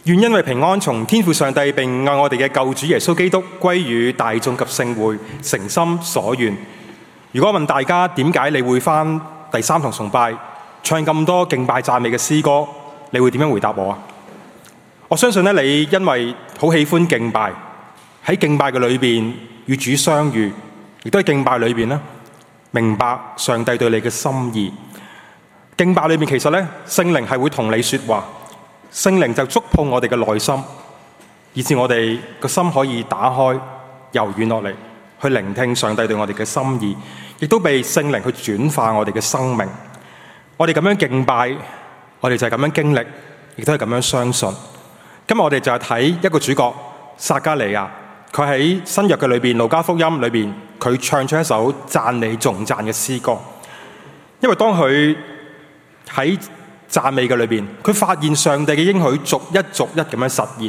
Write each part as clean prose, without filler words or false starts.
願因為平安從天父上帝並愛我哋嘅救主耶穌基督歸與大眾及聖會，誠心所願。如果問大家點解你會返第三堂崇拜唱咁多敬拜讚美嘅詩歌，你會點樣回答我啊？我相信咧，你因為好喜歡敬拜，喺敬拜嘅裏邊與主相遇，亦都喺敬拜裏邊咧明白上帝對你嘅心意。敬拜裏面其實咧，聖靈係會同你說話。聖靈就觸碰我哋嘅內心，以致我哋個心可以打開、柔軟落嚟，去聆聽上帝對我哋嘅心意，亦都被聖靈去轉化我哋嘅生命。我哋咁樣敬拜，我哋就係咁樣經歷，亦都係咁樣相信。今日我哋就係睇一個主角撒迦利亞，佢喺新約嘅裏邊，路加福音裏邊，佢唱出一首讚美頌讚嘅詩歌。因為當佢喺讚美嘅裏邊，佢發現上帝嘅應許逐一咁樣實現。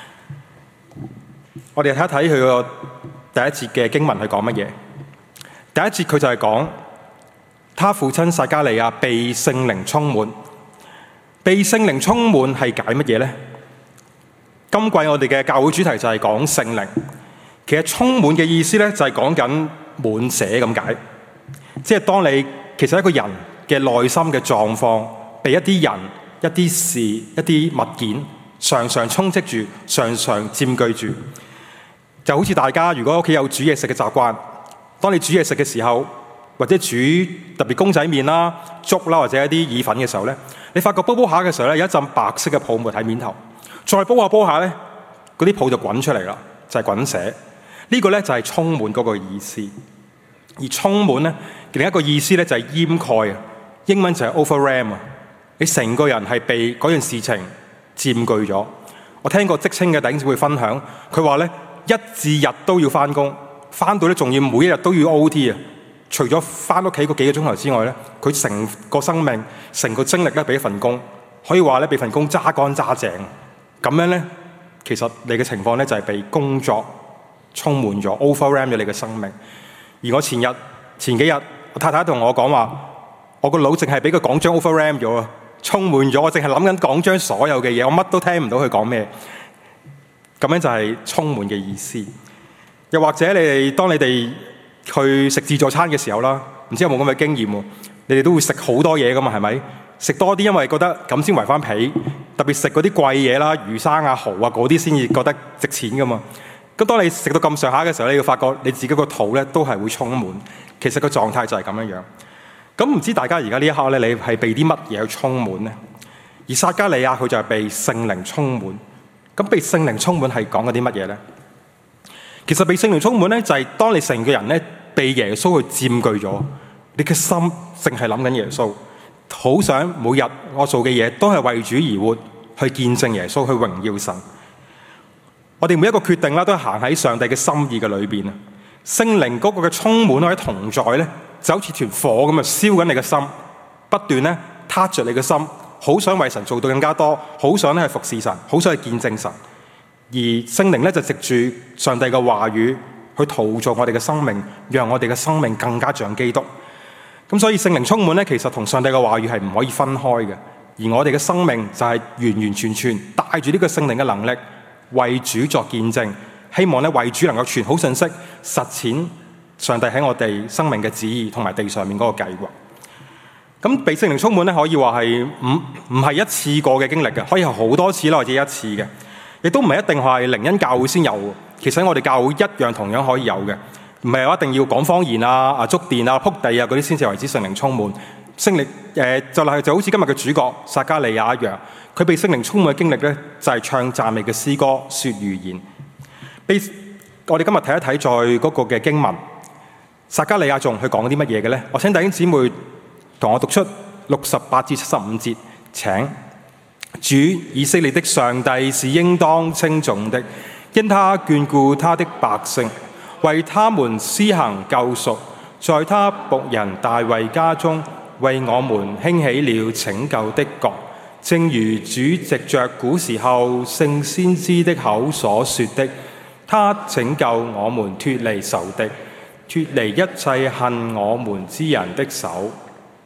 我哋睇一睇佢個第一節嘅經文係講乜嘢？第一節佢就係講，他父親撒迦利亞被聖靈充滿。被聖靈充滿係解乜嘢呢？今季我哋嘅教會主題就係講聖靈。其實充滿嘅意思咧就係講緊滿瀉咁解，即係當你其實一個人嘅內心嘅狀況，被一啲人、一啲事、一啲物件常常充斥住，常常佔據住。就好似大家如果屋企有煮嘢食嘅習慣，當你煮嘢食嘅時候，或者煮特別公仔麵啦、粥啦，或者一啲意粉嘅時候咧，你發覺煲下嘅時候咧，有一陣白色嘅泡沫喺面頭，再煲下咧，嗰啲泡就滾出嚟啦，就係滾瀉。呢個咧就係充滿嗰個意思。而充滿咧另一個意思咧就係掩蓋啊，英文就係 overwhelm 啊。你成個人係被嗰樣事情佔據咗。我聽過職青嘅弟兄姊妹分享，佢話咧一至日都要返工，返到咧仲要每一日都要 OT 啊。除咗返屋企嗰幾個鐘頭之外咧，佢成個生命、成個精力咧俾一份工，可以話咧俾份工揸乾揸淨。咁樣咧，其實你嘅情況咧就係被工作充滿咗 ，overwhelm 咗你嘅生命。而我前幾日，我太太同我講話，我個腦淨係俾個講章 overwhelm 咗啊！充滿咗，我淨係諗緊講章所有嘅嘢，我乜都聽唔到佢講咩。咁樣就係充滿嘅意思。又或者當你哋去食自助餐嘅時候啦，唔知有冇咁嘅經驗喎？你哋都會食好多嘢噶嘛，係咪？食多啲，因為覺得咁先圍翻皮。特別食嗰啲貴嘢啦，魚生啊、蠔啊嗰啲先至覺得值錢噶嘛。咁當你食到咁上下嘅時候，你要發覺你自己個肚咧都係會充滿。其實個狀態就係咁樣樣。咁唔知大家而家呢一刻咧，你係被啲乜嘢去充滿呢？而撒迦利亞佢就係被聖靈充滿。咁被聖靈充滿係講緊啲乜嘢呢？其實被聖靈充滿咧，就係當你成個人咧被耶穌去佔據咗，你嘅心淨係諗緊耶穌，好想每日我做嘅嘢都係為主而活，去見證耶穌，去榮耀神。我哋每一個決定啦，都係行喺上帝嘅心意嘅裏邊啊！聖靈嗰個嘅充滿或者同在咧，就好似團火咁啊，燒緊你嘅心，不斷咧撻着你嘅心，好想為神做到更加多，好想咧去服侍神，好想去見證神。而聖靈咧就藉住上帝嘅話語去陶造我哋嘅生命，讓我哋嘅生命更加像基督。咁所以聖靈充滿咧，其實同上帝嘅話語係唔可以分開嘅。而我哋嘅生命就係完完全全帶住呢個聖靈嘅能力，為主作見證，希望咧為主能夠傳好信息，實踐上帝喺我哋生命嘅旨意同埋地上面嗰個計劃。咁被聖靈充滿咧，可以話係唔係一次過嘅經歷嘅，可以係好多次啦，或者一次嘅，亦都唔係一定係靈恩教會先有嘅。其實喺我哋教會一樣同樣可以有嘅，唔係話一定要講方言啊、觸電啊、撲地啊嗰啲先至為之聖靈充滿。聖靈就好似今日嘅主角撒迦利亞一樣，佢被聖靈充滿嘅經歷咧，就係唱讚美嘅詩歌、說預言。我哋今日睇一睇在嗰個嘅經文，撒迦利亞仲去講啲乜嘢嘅咧？我請弟兄姊妹同我讀出68至75節。請。主以色列的上帝是應當稱頌的，因他眷顧他的百姓，為他們施行救贖，在他僕人大衛家中為我們興起了拯救的國。正如主藉着古時候聖先知的口所說的，他拯救我們脫離仇敵，脫離一切恨我們之人的手。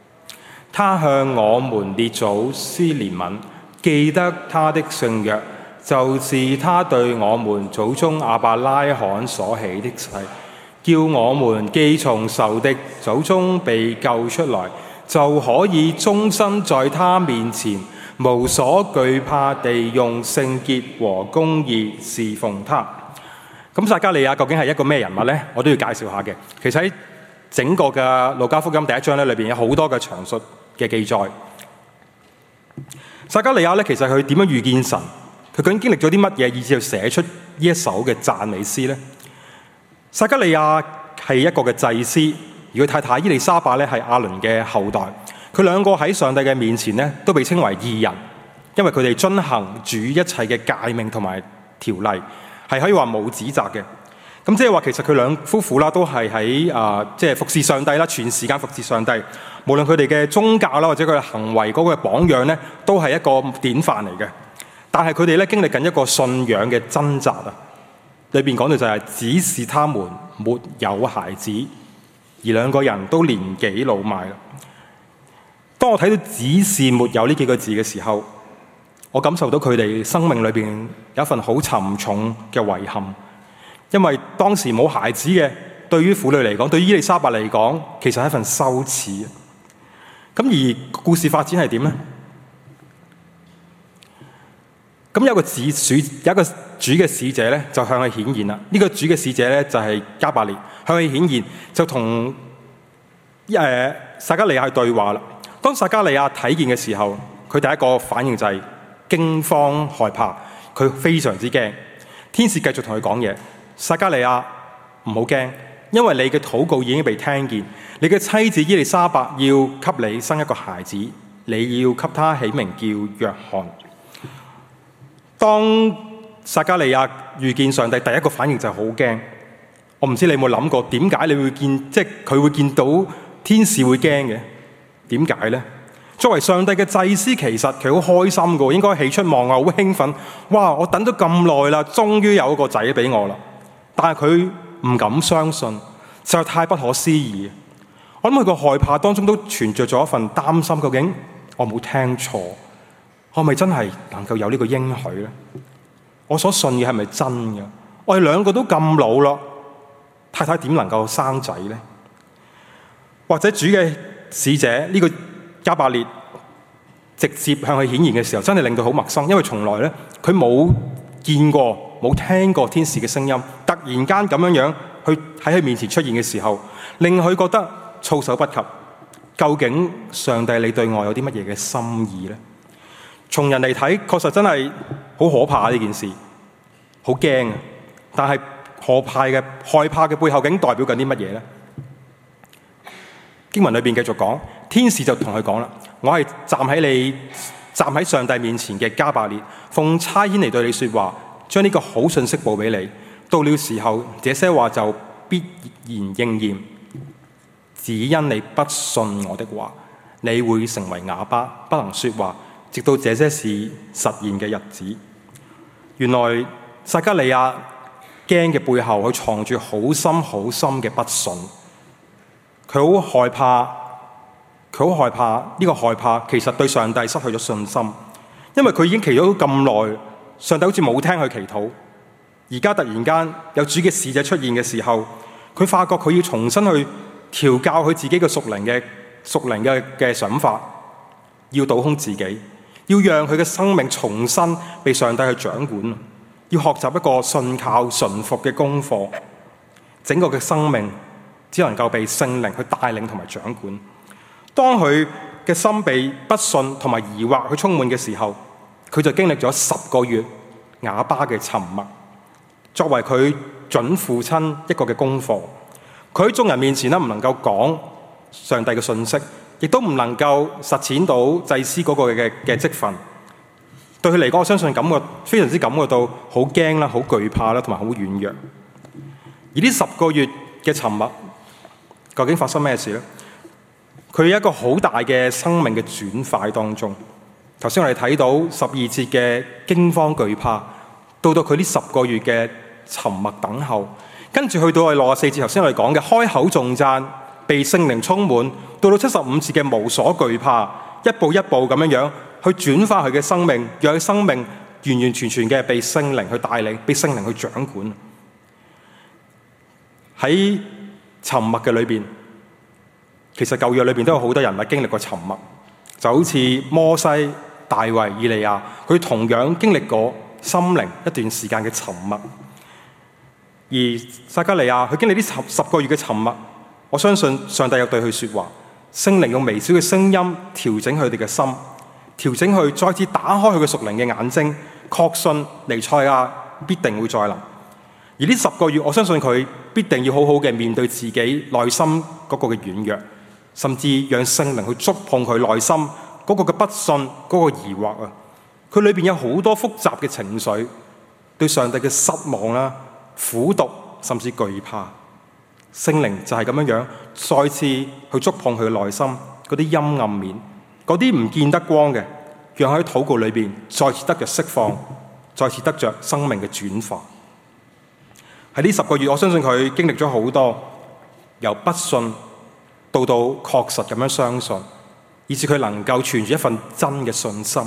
他向我們列祖施憐憫，記得他的聖約， 就是他對我們祖宗亞伯拉罕所起的誓，叫我們既從仇敵手中被救出來，就可以終身在他面前無所懼怕地用聖潔和公義侍奉他。咁撒迦利亞究竟係一個咩人物呢？我都要介紹下嘅。其實喺整個嘅路加福音第一章咧，裏邊有好多嘅詳述嘅記載。撒迦利亞咧，其實佢點樣遇見神？佢究竟經歷咗啲乜嘢，以至要寫出呢一首嘅讚美詩呢？撒迦利亞係一個嘅祭司，而佢太太伊麗莎白咧係亞倫嘅後代。佢兩個喺上帝嘅面前咧，都被稱為義人，因為佢哋遵行主一切嘅誡命同埋條例，係可以話冇指責嘅。咁即係話，其實佢兩夫婦啦，都係喺即係服侍上帝啦，全時間服侍上帝。無論佢哋嘅宗教啦，或者佢哋行為嗰個榜樣咧，都係一個典範嚟嘅。但係佢哋咧經歷緊一個信仰嘅掙扎啊！裏邊講到就係只是他們沒有孩子，而兩個人都年紀老邁啦。當我睇到只是沒有呢幾個字嘅時候，我感受到佢哋生命裏邊有一份好沉重嘅遺憾，因為當時冇孩子嘅，對於婦女嚟講，對於伊麗莎白嚟講，其實係一份羞恥。咁而故事發展係點呢？咁有個主嘅使者咧，就向佢顯現啦。呢個主嘅使者咧，就係加百列向佢顯現，就同撒迦利亞去對話啦。當撒迦利亞睇見嘅時候，佢第一個反應就係驚慌害怕，佢非常之驚。天使繼續同佢講嘢：撒迦利亞唔好驚，因為你嘅禱告已經被聽見，你嘅妻子伊麗莎白要給你生一個孩子，你要給他起名叫約翰。當撒迦利亞遇見上帝，第一個反應就係好驚。我唔知你有冇諗過，點解你會見，即係佢會見到天使會驚嘅？點解呢？作為上帝嘅祭司，其實佢好開心嘅，應該喜出望外，好興奮。哇！我等咗咁耐啦，終於有一個仔俾我啦。但係佢唔敢相信，實在太不可思議。我諗佢個害怕當中都存着咗一份擔心，究竟我冇聽錯？我係咪真係能夠有呢個應許呢？我所信嘅係咪真嘅？我哋兩個都咁老啦，太太點能夠生仔呢？或者主嘅使者呢個加百列直接向佢顯現嘅時候，真係令到好陌生，因為從來咧佢冇見過、冇聽過天使嘅聲音，突然間咁樣去喺佢面前出現嘅時候，令佢覺得措手不及。究竟上帝你對我有啲乜嘢嘅心意呢？從人嚟睇，確實真係好可怕呢件事，好驚啊！但係害怕嘅背後，究竟代表緊啲乜嘢呢？經文裏邊繼續講，天使就同佢講啦：我係站喺上帝面前嘅加百列，奉差遣嚟對你說話，將呢個好信息報俾你。到了時候，這些話就必然應驗。只因你不信我的話，你會成為啞巴，不能說話，直到這些事實現嘅日子。原來撒迦利亞驚嘅背後，佢藏住好深好深嘅不信。佢好害怕，呢個害怕其實對上帝失去咗信心，因為佢已經祈禱咗咁耐，上帝好似冇聽佢祈禱。而家突然間有主嘅使者出現嘅時候，佢發覺佢要重新去調教佢自己嘅屬靈嘅想法，要倒空自己，要讓佢嘅生命重新被上帝去掌管，要學習一個信靠順服嘅功課，整個嘅生命只能夠被聖靈去帶領同埋掌管。當佢嘅心被不信同埋疑惑去充滿嘅時候，佢就經歷咗10個月啞巴嘅沉默，作為佢準父親一個嘅功課。佢喺眾人面前唔能夠講上帝嘅信息，亦都唔能夠實踐到祭司嗰個嘅職分。對佢嚟講，我相信非常之感覺到好驚啦、好懼怕啦，同埋好軟弱。而呢10個月嘅沉默，究竟發生咩事呢？佢有一個好大嘅生命嘅轉化當中。頭先我哋睇到12節嘅驚慌懼怕，到佢呢10個月嘅沉默等候，跟住去到64節，頭先我哋講嘅開口頌讚，被聖靈充滿，到75節嘅無所懼怕，一步一步咁樣去轉化佢嘅生命，讓佢生命完完全全嘅被聖靈去帶領，被聖靈去掌管。喺沉默嘅裏邊，其實舊約裏邊都有好多人物經歷過沉默，就好似摩西、大衛、以利亞，佢同樣經歷過心靈一段時間嘅沉默。而撒迦利亞佢經歷呢十個月嘅沉默，我相信上帝有對佢說話，聖靈用微小嘅聲音調整佢哋嘅心，調整佢再次打開佢嘅屬靈嘅眼睛，確信彌賽亞必定會再臨。而呢10個月，我相信佢必定要好好嘅面對自己內心嗰個嘅軟弱，甚至讓聖靈去觸碰佢內心嗰個嘅不信、嗰個疑惑啊！佢裏邊有好多複雜嘅情緒，對上帝嘅失望啦、苦毒，甚至懼怕。聖靈就係咁樣再次去觸碰佢嘅內心嗰啲陰暗面，嗰啲唔見得光嘅，讓佢喺禱告裏邊再次得着釋放，再次得着生命嘅轉化。喺呢10個月，我相信佢經歷咗好多，由不信到確實咁樣相信，以致佢能夠存住一份真嘅信心。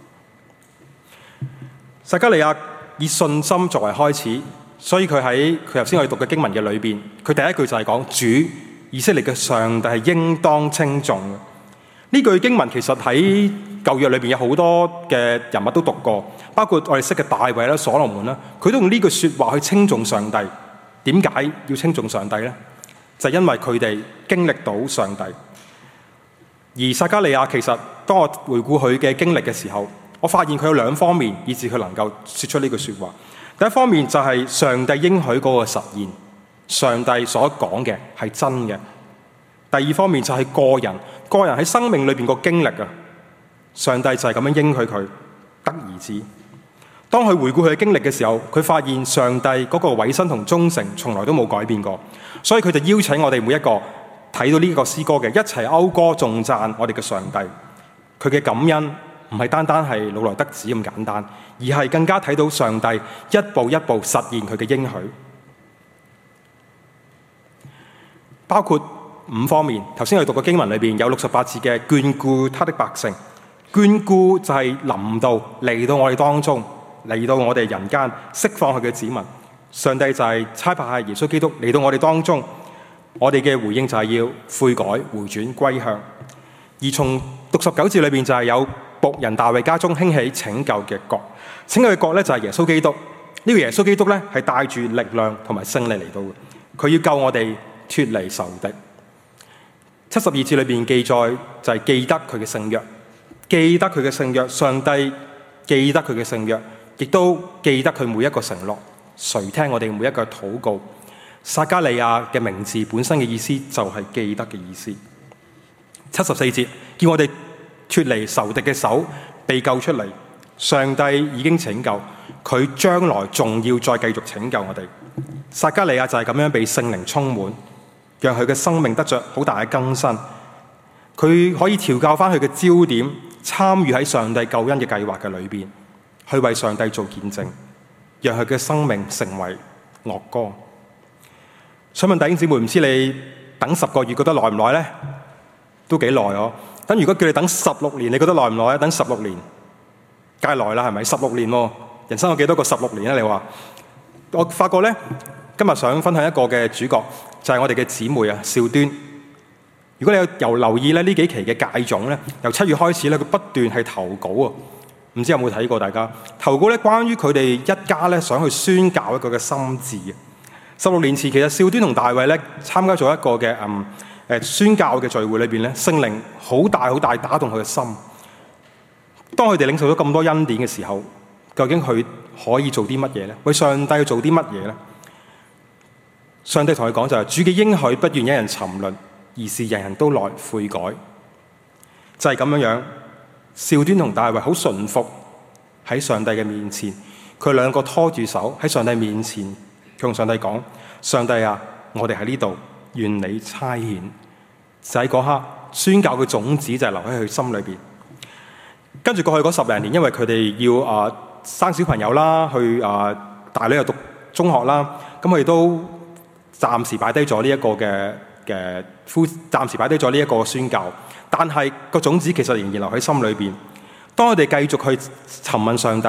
撒迦利亞以信心作為開始，所以佢頭先我哋讀嘅經文嘅裏邊，佢第一句就係講主以色列嘅上帝係應當稱頌嘅。呢句經文其實喺舊約裏邊有好多嘅人物都讀過，包括我哋識嘅大衛啦、所羅門啦，佢都用呢句說話去稱頌上帝。點解要稱頌上帝呢？就係因為佢哋經歷到上帝。而撒迦利亞其實當我回顧佢嘅經歷嘅時候，我發現佢有2方面，以致佢能夠說出呢句說話。第一方面就係上帝應許嗰個實現，上帝所講嘅係真嘅。第二方面就係個人喺生命裏邊個經歷啊，上帝就係咁樣應許佢得兒子。當佢回顧佢嘅經歷嘅時候，佢發現上帝嗰個委身同忠誠從來都冇改變過，所以佢就邀請我哋每一個睇到呢個詩歌嘅一齊謳歌頌讚我哋嘅上帝。佢嘅感恩唔係單單係老來得子咁簡單，而係更加睇到上帝一步一步實現佢嘅應許，包括5方面。頭先我哋讀嘅經文裏邊有68字嘅眷顧他的百姓，眷顧就係嚟到我哋當中，嚟到我哋人間，釋放佢嘅子民。上帝就係差派耶穌基督嚟到我哋當中，我哋嘅回應就係要悔改、回轉、歸向。而從69節裏邊就係有僕人大衛家中興起拯救嘅國，拯救嘅國咧就係耶穌基督。呢個耶穌基督咧係帶住力量同埋勝利嚟到嘅，佢要救我哋脫離仇敵。72節裏邊記載就係記得佢嘅聖約，記得佢嘅聖約，上帝記得佢嘅聖約，亦都記得佢每一個承諾，垂聽我哋每一個禱告。撒迦利亞嘅名字本身嘅意思就係記得嘅意思。74節叫我哋脫離仇敵嘅手，被救出嚟。上帝已經拯救，佢將來仲要再繼續拯救我哋。撒迦利亞就係咁樣被聖靈充滿，讓佢嘅生命得着好大嘅更新。佢可以調教翻佢嘅焦點，參與喺上帝救恩嘅計劃嘅裏邊，去為上帝做見證，讓佢嘅生命成為樂歌。想問弟兄姊妹，唔知你等10個月覺得耐唔耐呢？都幾耐哦。等如果叫你等16年，你覺得耐唔耐？等16年，梗係耐啦，係咪？16年喎，人生有幾多個16年咧？你話？我發覺呢，今日想分享一個嘅主角，就係我哋嘅姊妹啊，少端。如果你有留意咧，呢幾期嘅戒種咧，由7月開始咧，佢不斷係投稿啊。唔知有冇睇過？大家投稿咧，關於佢哋一家咧想去宣教一個嘅心志啊。16年前，其實少端同大衛咧參加咗一個嘅宣教嘅聚會裏邊咧，聖靈好大好大打動佢嘅心。當佢哋領受咗咁多恩典嘅時候，究竟佢可以做啲乜嘢咧？為上帝做啲乜嘢咧？上帝同佢講就係：主嘅應許不願一人沉淪，而是人人都來悔改。就係咁樣樣，少端同大衛好順服喺上帝嘅面前，佢兩個拖住手喺上帝面前，佢同上帝講：上帝啊，我哋喺呢度，願你差遣。就喺嗰刻，宣教嘅種子就係留喺佢心裏邊。跟住過去嗰10零年，因為佢哋要生小朋友啦，去大女又讀中學啦，咁佢哋都暫時擺低咗呢一個暫時擺低咗呢一個宣教。但係個種子其實仍然留喺心裏邊。當我哋繼續去詢問上帝，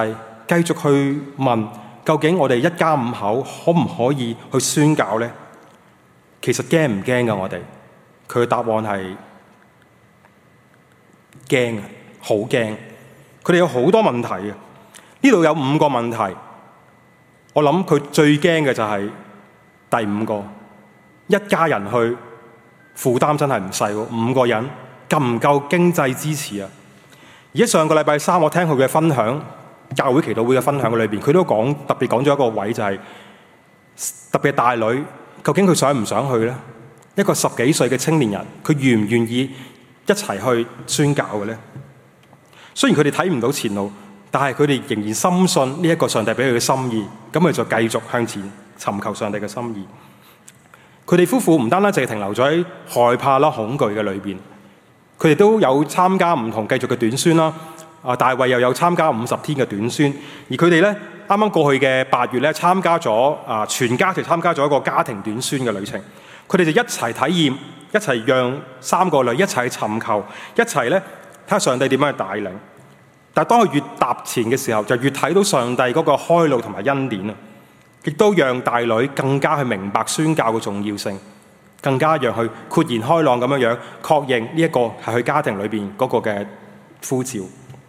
繼續去問，究竟我哋一家五口可唔可以去宣教呢？其實驚唔驚㗎？我哋佢嘅答案係驚啊，好驚！佢哋有好多問題嘅，呢度有5個問題。我諗佢最驚嘅就係第5個，一家人去負擔真係唔細喎，5個人夠唔夠經濟支持啊？而家上個禮拜3，我聽佢嘅分享，教會祈禱會嘅分享裏邊，佢都特別講咗一個位，就係特別大女，究竟佢想唔想去呢？一個10幾歲嘅青年人，佢願唔願意一齊去宣教嘅呢？雖然佢哋睇唔到前路，但係佢哋仍然深信呢一個上帝俾佢嘅心意，咁佢就繼續向前尋求上帝嘅心意。佢哋夫婦唔單單淨係停留咗喺害怕啦、恐懼嘅裏邊，佢哋都有參加唔同繼續嘅短宣啦。大衛又有參加50天嘅短宣，而佢哋咧啱啱過去嘅8月咧參加咗全家庭參加咗一個家庭短宣嘅旅程。佢哋就一齊體驗，一齊讓3個女一齊尋求，一齊咧睇下上帝點樣去帶領。但係當佢越踏前嘅時候，就越睇到上帝嗰個開路同埋恩典啊！亦都讓大女更加去明白宣教嘅重要性，更加讓佢豁然開朗咁樣確認呢一個係佢家庭裏邊嗰個嘅呼召。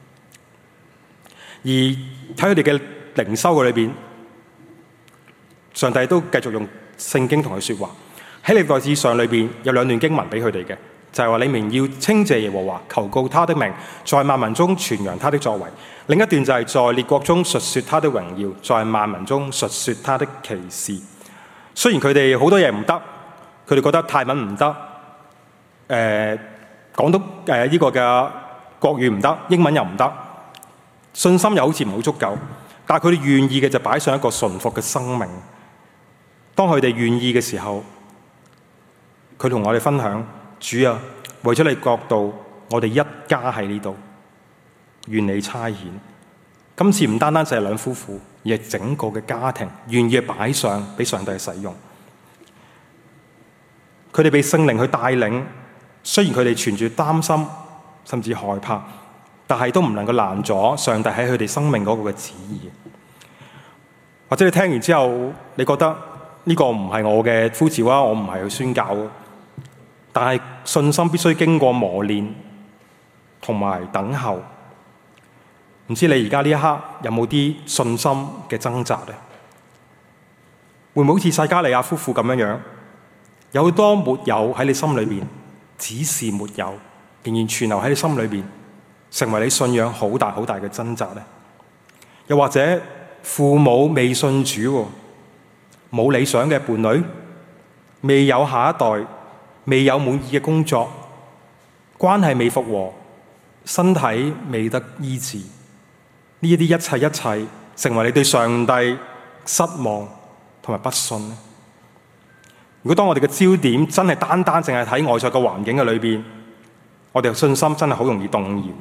而喺佢哋嘅靈修嘅裏邊，上帝都繼續用聖經同佢說話。喺歷代志上裏邊有2段經文俾佢哋嘅。就係話你們要稱謝耶和華，求告他的名，在萬民中傳揚他的作為。另一段就係在列國中述說他的榮耀，在萬民中述說他的奇事。雖然佢哋好多嘢唔得，佢哋覺得泰文唔得，講到呢個嘅國語唔得，英文又唔得，信心又好似唔好足夠，但係佢哋願意嘅就擺上一個順服嘅生命。當佢哋願意嘅時候，佢同我哋分享。主啊，為咗你國度，我哋一家喺呢度，願你差遣。今次唔單單就係2夫婦，而係整個嘅家庭願意擺上俾上帝使用。佢哋被聖靈去帶領，雖然佢哋存住擔心甚至害怕，但係都唔能夠攔阻上帝喺佢哋生命嗰個嘅旨意。或者你聽完之後，你覺得呢個唔係我嘅呼召啊，我唔係去宣教啊。但係信心必須經過磨練同埋等候。唔知你而家呢一刻有冇啲信心嘅掙扎呢？會唔會好似撒迦利亞夫婦咁樣，有好多沒有喺你心裏邊，只是沒有，仍然存留喺你心裏邊，成為你信仰好大好大嘅掙扎呢？又或者父母未信主，冇理想嘅伴侶，未有下一代，未有滿意嘅工作，關係未復和，身體未得醫治，呢一啲一切成為你對上帝失望同埋不信呢？如果當我哋嘅焦點真係單單淨係睇外在嘅環境嘅裏邊，我哋嘅信心真係好容易動搖。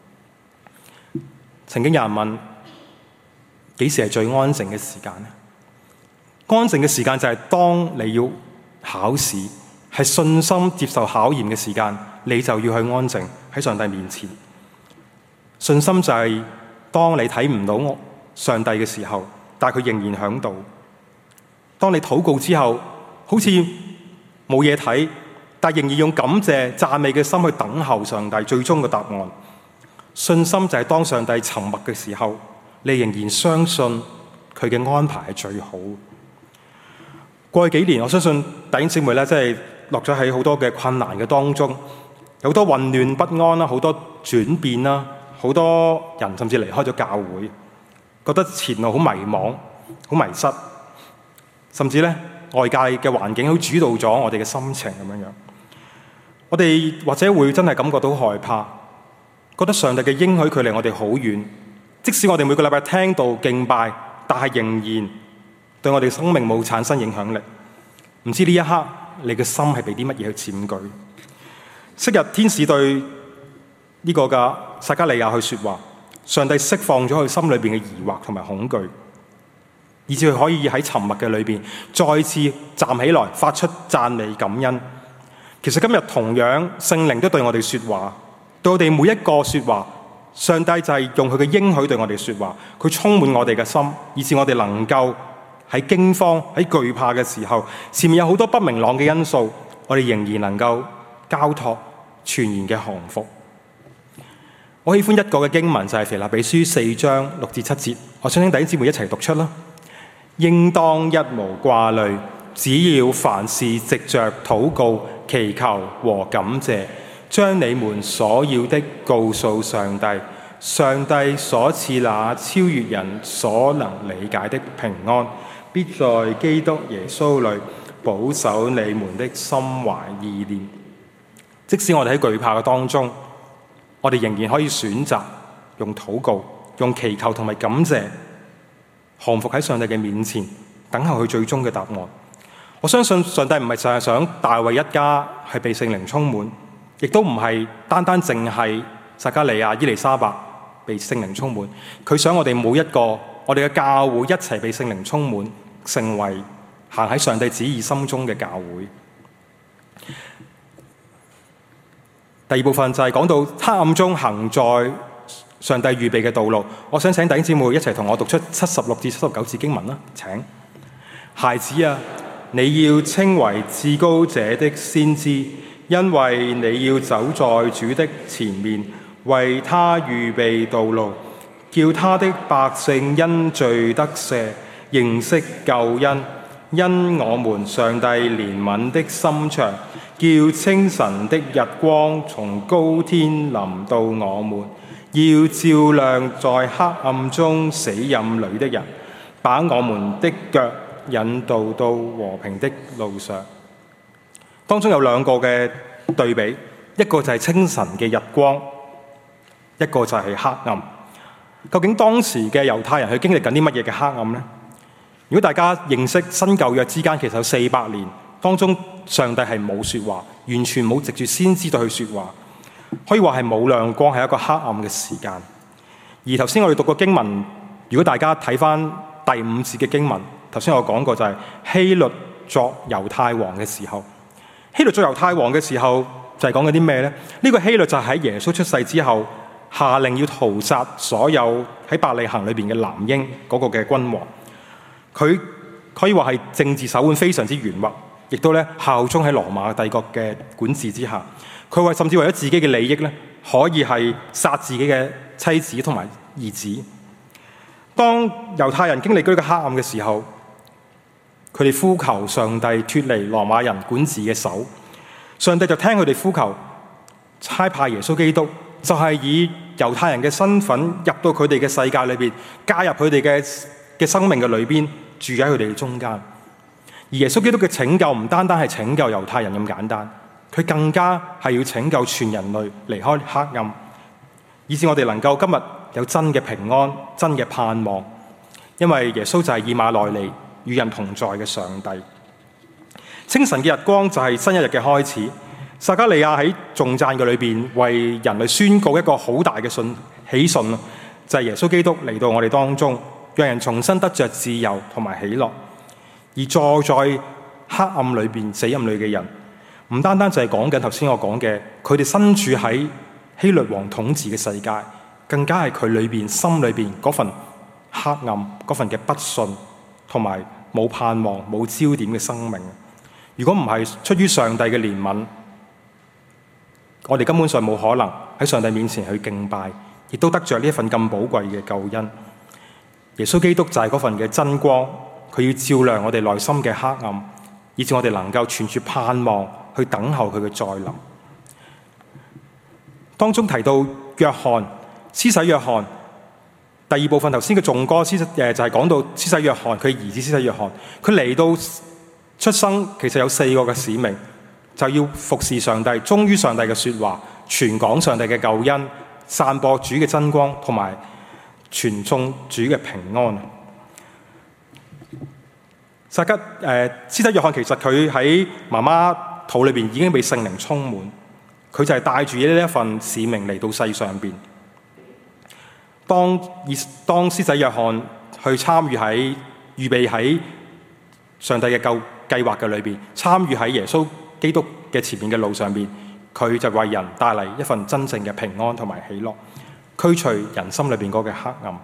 曾經有人問，幾時係最安靜嘅時間呢？安靜嘅時間就係當你要考試，係信心接受考驗嘅時間，你就要去安靜喺上帝面前。信心就係當你睇唔到上帝嘅時候，但係佢仍然響度。當你禱告之後，好似冇嘢睇，但仍然用感謝讚美嘅心去等候上帝最終嘅答案。信心就係當上帝沉默嘅時候，你仍然相信佢嘅安排係最好。過去幾年，我相信弟兄姊妹咧，真係落咗喺好多嘅困難嘅當中，有好多混亂不安啦，好多轉變啦，好多人甚至離開咗教會，覺得前路好迷茫、好迷失，甚至咧外界嘅環境好主導咗我哋嘅心情咁樣。我哋或者會真係感覺到害怕，覺得上帝嘅應許距離我哋好遠。即使我哋每個禮拜聽到敬拜，但係仍然對我哋生命冇產生影響力。唔知呢一刻你嘅心係被啲乜嘢去佔據？昔日天使對呢個嘅撒迦利亞去說話，上帝釋放咗佢心裏邊嘅疑惑同埋恐懼，以至佢可以喺沉默嘅裏邊再次站起來，發出讚美感恩。其實今日同樣聖靈都對我哋說話，對我哋每一個說話， 上帝就係用佢嘅應許對我哋說話，佢充滿我哋嘅心，以致我哋能夠喺驚慌、喺懼怕嘅時候，前面有好多不明朗嘅因素，我哋仍然能夠交託全然嘅降服。我喜歡一個嘅經文就係腓立比書4章6至7節，我想請弟兄姊妹一齊讀出啦。應當一無掛慮，只要凡事藉着禱告、祈求和感謝，將你們所要的告訴上帝。上帝所賜那超越人所能理解的平安，必在基督耶穌裏保守你們的心懷意念。即使我哋喺懼怕嘅當中，我哋仍然可以選擇用禱告、用祈求同埋感謝，降服喺上帝嘅面前，等候佢最終嘅答案。我相信上帝唔係淨係想大衛一家係被聖靈充滿，亦都唔係單單淨係撒迦利亞、伊麗莎白被聖靈充滿。佢想我哋每一個，我哋嘅教會一齊被聖靈充滿，成為行喺上帝旨意心中嘅教會。第二部分就係講到黑暗中行在上帝預備嘅道路。我想請弟兄姊妹一齊同我讀出76至79節經文啦。請。孩子啊，你要稱為至高者的先知，因為你要走在主的前面，為他預備道路，叫他的百姓因罪得赦，認識救恩。因我們上帝憐憫的心腸，叫清晨的日光從高天臨到我們，要照亮在黑暗中死蔭裏的人，把我們的腳引導到和平的路上。當中有兩個嘅對比，一個就係清晨嘅日光，一個就係黑暗。究竟當時嘅猶太人佢經歷緊啲乜嘢嘅黑暗呢？如果大家認識新舊約之間其實有400年，當中上帝係冇說話，完全冇藉住先知對佢說話，可以話係冇亮光，係一個黑暗嘅時間。而頭先我哋讀過經文，如果大家睇翻第5節嘅經文，頭先我講過就係希律作猶太王嘅時候，希律作猶太王嘅時候就係講緊啲咩呢？呢個希律就係喺耶穌出世之後，下令要屠殺所有喺伯利恆裏邊嘅男嬰嗰個嘅君王。佢可以話係政治手腕非常之圓滑，亦都咧效忠喺羅馬帝國嘅管治之下。佢甚至為咗自己嘅利益咧，可以係殺自己嘅妻子同埋兒子。當猶太人經歷呢個黑暗嘅時候，佢哋呼求上帝脫離羅馬人管治嘅手，上帝就聽佢哋呼求，差派耶穌基督，就係以猶太人嘅身份入到佢哋嘅世界裏邊，加入佢哋嘅生命嘅裏邊，住喺佢哋嘅中間。而耶穌基督嘅拯救唔單單係拯救猶太人咁簡單，佢更加係要拯救全人類離開黑暗，以致我哋能夠今日有真嘅平安、真嘅盼望。因為耶穌就係以馬內利，與人同在嘅上帝。清晨嘅日光就係新一日嘅開始。撒迦利亞喺頌讚嘅裏邊為人類宣告一個好大嘅喜訊，就係耶穌基督嚟到我哋當中，讓人重新得着自由同埋喜樂。而坐在黑暗裏邊、死蔭裏嘅人，唔單單就係講緊頭先我講嘅，佢哋身處喺希律王統治嘅世界，更加係佢裏邊心裏邊嗰份黑暗、嗰份嘅不信同埋冇盼望、冇焦點嘅生命。如果唔係出於上帝嘅憐憫，我哋根本上冇可能喺上帝面前去敬拜，亦都得着呢一份咁寶貴嘅救恩。耶穌基督就係嗰份嘅真光，佢要照亮我哋內心嘅黑暗，以致我哋能夠存住盼望去等候佢嘅再臨。當中提到約翰，施洗約翰，第二部分頭先嘅頌歌就係講到施洗約翰，佢兒子施洗約翰，佢嚟到出生其實有4個嘅使命，就要服侍上帝，忠於上帝嘅說話，傳講上帝嘅救恩，散播主嘅真光，同埋傳送主嘅平安。施洗約翰其實佢喺媽媽肚裏邊已經被聖靈充滿，佢就係帶住呢一份使命嚟到世上邊。當施洗約翰去參與喺預備喺上帝嘅救計劃嘅裏邊，參與喺耶穌基督嘅前面嘅路上邊，佢就為人帶嚟一份真正嘅平安同埋喜樂。 驅除人心裏邊嗰個黑暗。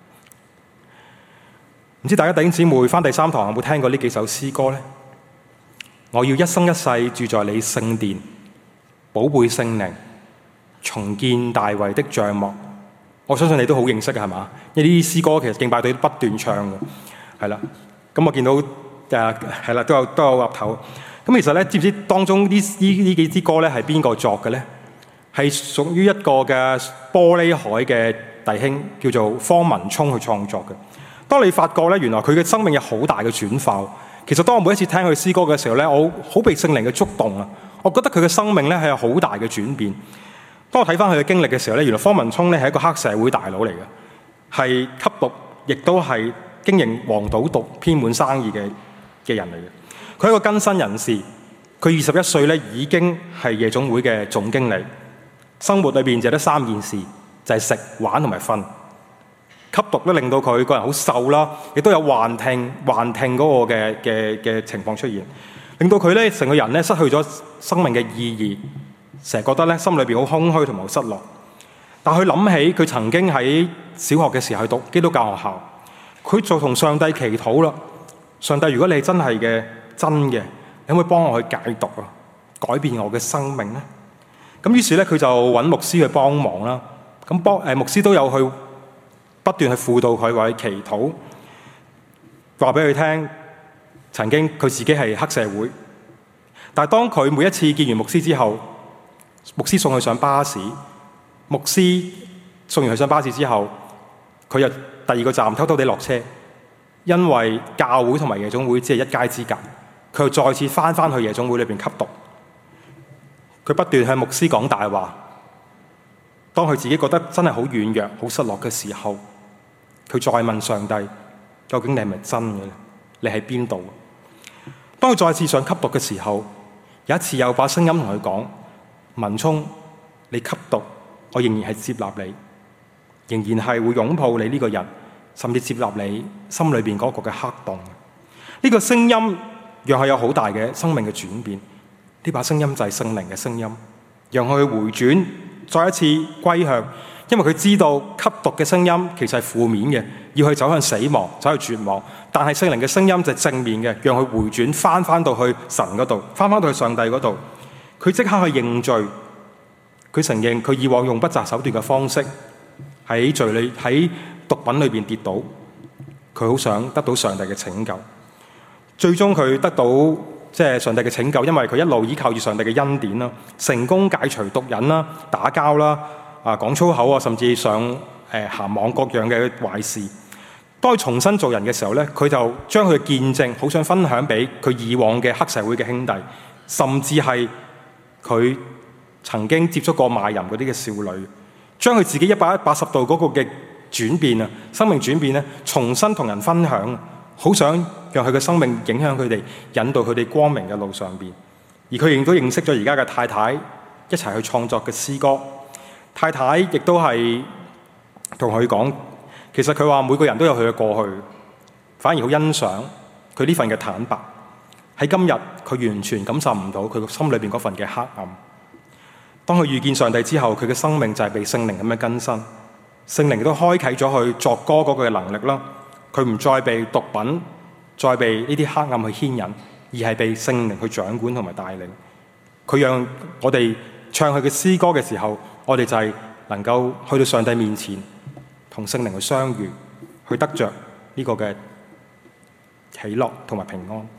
唔知大家弟兄姊妹返第3堂有冇聽過呢幾首詩歌呢？我要一生一世住在你聖殿，寶貝聖靈，重建大衛的帳幕。我相信你都好認識嘅係嘛？呢啲詩歌其實敬拜隊不斷唱嘅，係啦。咁我見到係啦，都有岌頭。咁其實咧，知唔知當中呢幾支歌咧係邊個作嘅咧？係屬於一個嘅玻璃海嘅弟兄叫做方文聰去創作嘅。當你發覺咧，原來佢嘅生命有好大嘅轉化。其實當我每一次聽佢詩歌嘅時候咧，我好被聖靈嘅觸動啊！我覺得佢嘅生命咧係有好大嘅轉變。當我睇翻佢嘅經歷嘅時候咧，原來方文聰咧係一個黑社會大佬嚟嘅，係吸毒，亦都係經營黃賭毒偏門生意嘅人嚟嘅。佢係一個更新人士，佢21歲咧已經係夜總會嘅總經理，生活裏邊就得3件事，就係食、玩同埋瞓。吸毒咧令到佢個人好瘦啦，亦都有幻聽嗰個嘅情況出現，令到佢咧成個人咧失去咗生命嘅意義，成日覺得咧心裏邊好空虛同埋好失落。但佢諗起佢曾經喺小學嘅時候去讀基督教學校，佢就同上帝祈禱啦：上帝，如果你真係嘅真嘅，你可唔可以幫我去戒毒啊，改變我嘅生命咧？咁於是咧佢就揾牧師去幫忙啦。咁牧師都有去不斷去輔導佢，為佢祈禱，話俾佢聽曾經佢自己係黑社會。但係當佢每一次見完牧師之後，牧師送佢上巴士，牧師送完佢上巴士之後，佢又第2個站偷偷地落車，因為教會同埋夜總會只係一街之隔，佢又再次翻去夜總會裏邊吸毒。佢不斷向牧師講大話。當佢自己覺得真係好軟弱、好失落嘅時候，佢再問上帝：究竟你係咪真嘅？你喺邊度？當佢再次想吸毒嘅時候，有一次有把聲音同佢講：文聰，你吸毒，我仍然係接納你，仍然係會擁抱你呢個人，甚至接納你心裏邊嗰個嘅黑洞。呢個聲音讓佢有好大嘅生命嘅轉變。呢把聲音就係聖靈嘅聲音，讓佢回轉，再一次歸向。因為佢知道吸毒嘅聲音其實係負面嘅，要去走向死亡，走去絕望。但係聖靈嘅聲音就係正面嘅，讓佢回轉翻到去神嗰度，翻到去上帝嗰度。佢即刻去認罪，佢承認佢以往用不擇手段嘅方式喺毒品裏邊跌倒，佢好想得到上帝嘅拯救。最終佢得到上帝嘅拯救，因為佢一路依靠住上帝嘅恩典啦，成功解除毒癮啦、打交啦、講粗口啊，甚至上鹹網各樣嘅壞事。當佢重新做人嘅時候咧，佢就將佢嘅見證好想分享俾佢以往嘅黑社會嘅兄弟，甚至係佢曾經接觸過賣淫嗰啲嘅少女，將佢自己180度嗰個嘅轉變啊，生命轉變咧，重新同人分享，好想讓佢嘅生命影響佢哋，引導佢哋光明嘅路上邊。而佢亦都認識咗而家嘅太太，一齊去創作嘅詩歌。太太亦都係同佢講，其實佢話每個人都有佢嘅過去，反而好欣賞佢呢份嘅坦白。喺今日，佢完全感受唔到佢心裏邊嗰份嘅黑暗。當佢遇見上帝之後，佢嘅生命就係被聖靈咁樣更新，聖靈都開啟咗佢作歌嗰個嘅能力啦。佢唔再被毒品、再被呢啲黑暗去牽引，而係被聖靈去掌管同埋帶領。佢讓我哋唱佢嘅詩歌嘅時候，我哋就係能夠去到上帝面前，同聖靈去相遇，去得着呢個嘅喜樂同埋平安。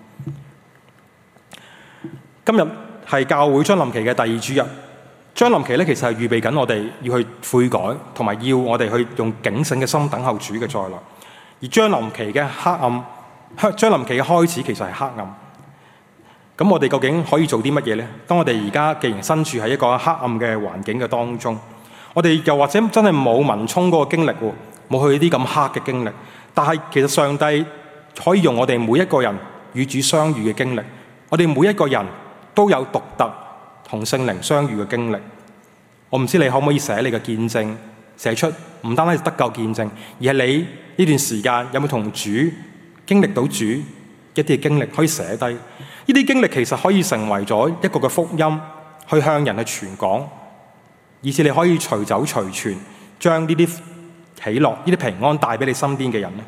今日係教會將臨期嘅第2主日。將臨期咧，其實係預備緊我哋要去悔改，同埋要我哋去用警醒嘅心等候主嘅再來。而將臨期嘅黑暗，將臨期嘅開始其實係黑暗。咁我哋究竟可以做啲乜嘢呢？當我哋而家既然身處喺一個黑暗嘅環境嘅當中，我哋又或者真係冇文聰嗰個經歷喎，冇去啲咁黑嘅經歷，但係其實上帝可以用我哋每一個人與主相遇嘅經歷，我哋每一個人都有獨特同聖靈相遇嘅經歷。我唔知你可唔可以寫你嘅見證，寫出唔單單係得救見證，而係你呢段時間有冇同主經歷到主一啲嘅經歷可以寫低。呢啲經歷其實可以成為咗一個嘅福音，去向人去傳講，以至你可以隨走隨傳， 將呢啲喜樂、呢啲平安帶俾你身邊嘅人呢？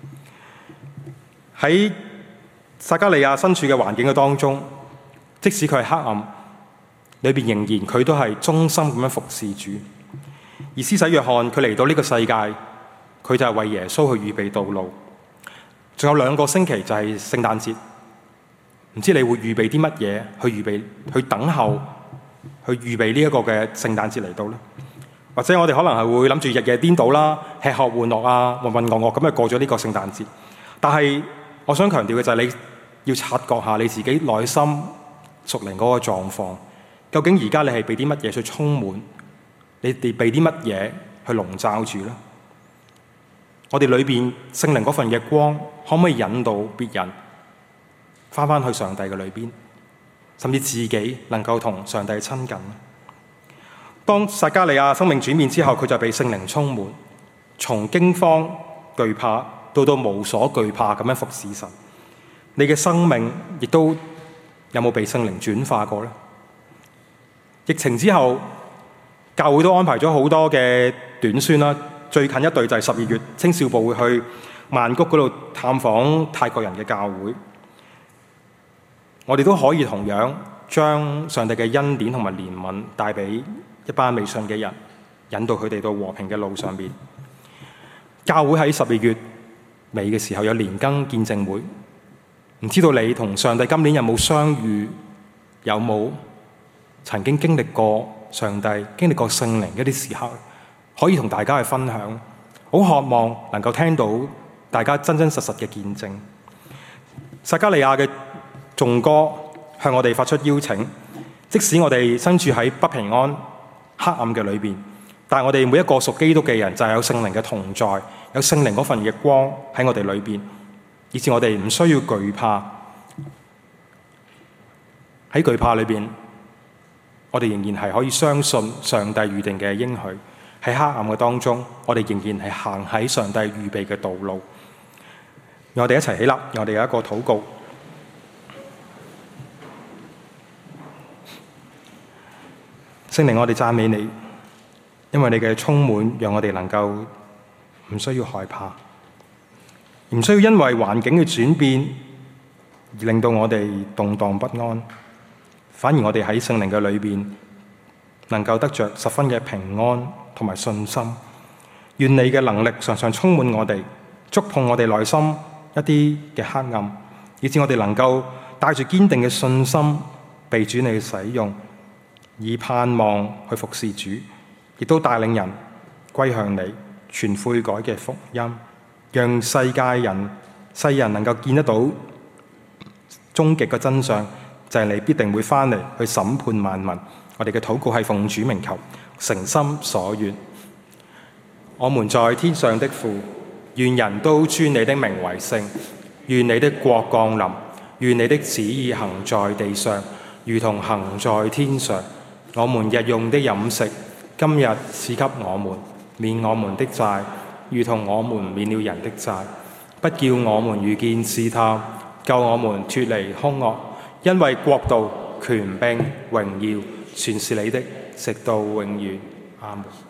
喺撒迦利亞身處嘅環境嘅當中，即使佢係黑暗，裏邊仍然佢都係忠心咁樣服侍主。而施洗約翰佢嚟到呢個世界，佢就係為耶穌去預備道路。仲有2個星期就係聖誕節，唔知你會預備啲乜嘢去等候，去預備呢一個嘅聖誕節嚟到呢？或者我哋可能係會諗住日夜顛倒啦，吃喝玩樂啊，渾渾噩噩咁就過咗呢個聖誕節。但係我想強調嘅就係你要察覺下你自己內心屬靈嗰個狀況，究竟而家你係被啲乜嘢去充滿？你哋被啲乜嘢去籠罩住呢？我哋裏邊聖靈嗰份嘅光，可唔可以引導別人翻去上帝嘅裏邊，甚至自己能夠同上帝親近？當撒迦利亞生命轉變之後，佢就被聖靈充滿，從驚慌懼怕到無所懼怕咁樣服侍神。你嘅生命亦都有冇被聖靈轉化過呢？疫情之後，教會都安排咗好多嘅短宣啦。最近一隊就係12月，青少部會去曼谷嗰度探訪泰國人嘅教會。我哋都可以同樣將上帝嘅恩典同埋憐憫帶俾一班未信嘅人，引導佢哋到和平嘅路上面。教會喺12月尾嘅時候有年更見證會，唔知道你同上帝今年有冇相遇，有冇曾經經歷過上帝、經歷過聖靈一啲時刻，可以同大家去分享。好渴望能夠聽到大家真真實實嘅見證。撒迦利亞嘅頌歌向我哋發出邀請，即使我哋身處喺不平安、黑暗嘅裏邊，但係我哋每一個屬基督嘅人就係有聖靈嘅同在，有聖靈嗰份嘅光喺我哋裏邊，以致我哋唔需要懼怕。喺懼怕裏邊，我哋仍然係可以相信上帝預定嘅應許。喺黑暗嘅當中，我哋仍然係行喺上帝預備嘅道路。讓我哋一齊起立，我哋有一個禱告。聖靈，我哋讚美你，因為你嘅充滿，讓我哋能夠唔需要害怕，唔需要因為環境嘅轉變而令到我哋動盪不安，反而我哋喺聖靈嘅裏邊能夠得着十分嘅平安同埋信心。願你嘅能力常常充滿我哋，觸碰我哋內心一啲嘅黑暗，以致我哋能夠帶住堅定嘅信心被主你使用，以盼望去服侍主，亦都帶領人歸向你，傳悔改嘅福音，讓世人能夠見得到終極嘅真相，就係你必定會翻嚟去審判萬民。我哋嘅禱告係奉主名求，誠心所願。我們在天上的父，願人都尊你的名為聖。願你的國降臨，願你的旨意行在地上，如同行在天上。我們日用的飲食，今日賜給我們，免我們的債，如同我們免了人的債。不叫我們遇見試探，救我們脫離兇惡。因為國度、權柄、榮耀，全是你的，直到永遠。阿們。